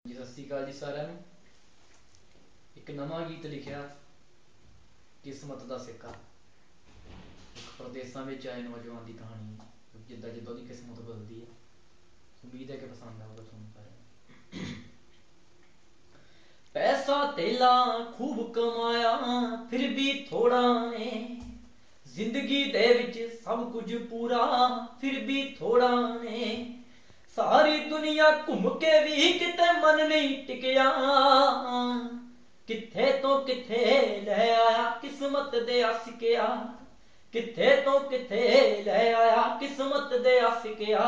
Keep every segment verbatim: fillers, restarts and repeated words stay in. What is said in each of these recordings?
ਜੀ ਸਤਿ ਸ਼੍ਰੀ ਅਕਾਲ ਜੀ ਸਾਰਿਆਂ ਨੂੰ। ਇੱਕ ਨਵਾਂ ਗੀਤ ਲਿਖਿਆ, ਕਿਸਮਤ ਦਾ ਸਿੱਕਾ। ਇੱਕ ਪ੍ਰਦੇਸਾਂ ਵਿੱਚ ਆਏ ਨੌਜਵਾਨ ਦੀ ਕਹਾਣੀ, ਜਿੱਦਾਂ ਜਿੱਦਾਂ ਉਹਦੀ ਕਿਸਮਤ ਬਦਲਦੀ ਹੈ। ਉਮੀਦ ਹੈ ਕਿ ਪਸੰਦ ਆਊਗਾ ਤੁਹਾਨੂੰ ਸਾਰਿਆਂ ਨੂੰ। ਪੈਸਾ ਧੇਲਾ ਖੂਬ ਕਮਾਇਆ, ਫਿਰ ਵੀ ਥੋੜਾ ਨੇ। ਜ਼ਿੰਦਗੀ ਦੇ ਵਿੱਚ ਸਭ ਕੁਝ ਪੂਰਾ, ਫਿਰ ਵੀ ਥੋੜਾ ਨੇ। ਸਾਰੀ ਦੁਨੀਆ ਘੁੰਮ ਕੇ ਵੀ ਕਿਤੇ ਮਨ ਨਹੀਂ ਟਿਕਿਆ। ਕਿੱਥੇ ਤੋਂ ਕਿੱਥੇ ਲੈ ਆਇਆ ਕਿਸਮਤ ਦੇ ਆਸ਼ਿਕਿਆ। ਕਿੱਥੇ ਤੋਂ ਕਿੱਥੇ ਲੈ ਆਇਆ ਕਿਸਮਤ ਦੇ ਆਸ਼ਿਕਿਆ।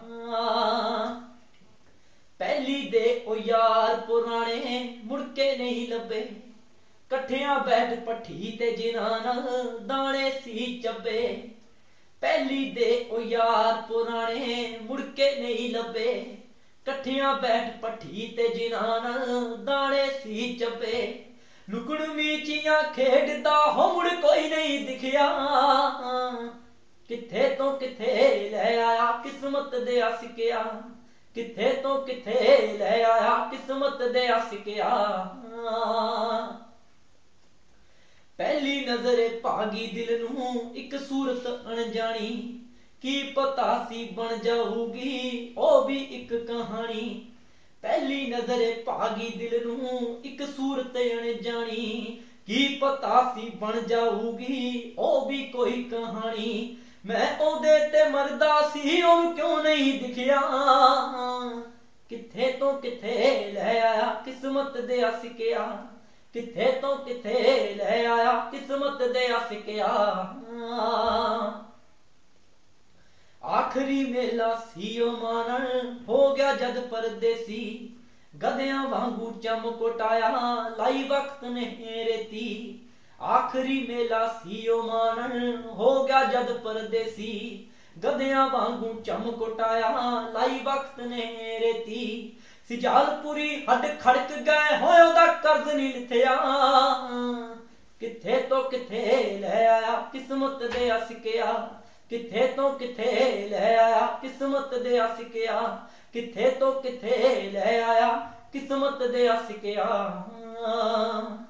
ਪਹਿਲੀ ਦੇ ਉਹ ਯਾਰ ਪੁਰਾਣੇ ਮੁੜ ਕੇ ਨਹੀਂ ਲੱਭੇ। ਇਕੱਠਿਆਂ ਬੈਠ ਭੱਠੀ ਤੇ ਜਿਨ੍ਹਾਂ ਨਾਲ ਦਾਣੇ ਸੀ ਚੱਬੇ। ਪਹਿਲੀ ਦੇ ਉਹ ਯਾਰ ਪੁਰਾਣੇ ਮੁੜ ਕੇ ਨਹੀਂ ਲੱਭੇ। ਇਕੱਠਿਆਂ ਬੈਠ ਭੱਠੀ ਤੇ ਜਿਨ੍ਹਾਂ ਨਾਲ ਦਾਣੇ ਸੀ ਚੱਬੇ। ਲੁਕਣ ਮੀਚੀਆਂ ਖੇਡਦਾ ਹੋ ਮੁੜ ਕੋਈ ਨਹੀਂ ਦਿਖਿਆ। ਕਿੱਥੇ ਤੋਂ ਕਿੱਥੇ ਲੈ ਆਇਆ ਕਿਸਮਤ ਦੇ ਆਸ਼ਿਕਿਆ। ਕਿੱਥੇ ਤੋਂ ਕਿੱਥੇ ਲੈ ਆਇਆ ਕਿਸਮਤ ਦੇ ਆਸ਼ਿਕਿਆ। ਪਹਿਲੀ ਨਜ਼ਰੇ ਭਾਗੀ ਦਿਲ ਨੂੰ ਇੱਕ ਸੂਰਤ ਅਣਜਾਣੀ। ਕੀ ਪਤਾ ਸੀ ਬਣ ਜਾਊਗੀ ਉਹ ਵੀ ਇੱਕ ਕਹਾਣੀ। ਪਹਿਲੀ ਨਜ਼ਰੇ ਭਾਗੀ ਦਿਲ ਨੂੰ ਇੱਕ ਸੂਰਤ ਅਣਜਾਣੀ। ਕੀ ਪਤਾ ਸੀ ਬਣ ਜਾਊਗੀ ਉਹ ਵੀ ਕੋਈ ਕਹਾਣੀ। ਮੈਂ ਉਹਦੇ ਤੇ ਮਰਦਾ ਸੀ ਉਹਨੂੰ ਕਿਉਂ ਨਹੀਂ ਦਿਖਿਆ। ਕਿੱਥੇ ਤੋਂ ਕਿੱਥੇ ਲੈ ਆਇਆ ਕਿਸਮਤ ਦੇ ਆਸ਼ਿਕਿਆ। ਕਿੱਥੇ ਤੋਂ ਕਿੱਥੇ ਲੈ ਆਇਆ ਕਿਸਮਤ ਦੇ ਆਸ਼ਿਕਿਆ। ਆਖਰੀ ਮੇਲਾ ਸੀ ਉਹ ਮਾਣਨ ਹੋ ਗਿਆ ਜਦ ਪਰਦੇਸੀ। ਗਧਿਆਂ ਵਾਂਗੂ ਚਮਕਟਾਇਆ ਲਾਈ ਵਕਤ ਨੇ ਰੇਤੀ। ਆਖਰੀ ਮੇਲਾ ਸੀ ਉਹ ਮਾਣਨ ਹੋ ਗਿਆ ਜਦ ਪਰਦੇਸੀ। ਗਧਿਆਂ ਵਾਂਗੂ ਚਮਕਟਾਇਆ ਲਾਈ ਵਕਤ ਨੇ ਰੇਤੀ। ਸਿਜਾਲਪੁਰੀ ਹੱਡ ਖੜਕ ਗਏ ਹੋਏ ਉਹਦਾ ਕਰਜ਼ ਨਹੀਂ ਲਿਥਿਆ। ਕਿੱਥੇ ਤੋਂ ਕਿੱਥੇ ਲੈ ਆਇਆ ਕਿਸਮਤ ਦੇ ਆਸ਼ਿਕਿਆ। ਕਿੱਥੇ ਤੋਂ ਕਿੱਥੇ ਲੈ ਆਇਆ ਕਿਸਮਤ ਦੇ ਆਸ਼ਿਕਿਆ। ਕਿੱਥੇ ਤੋਂ ਕਿੱਥੇ ਲੈ ਆਇਆ ਕਿਸਮਤ ਦੇ ਆਸ਼ਿਕਿਆ।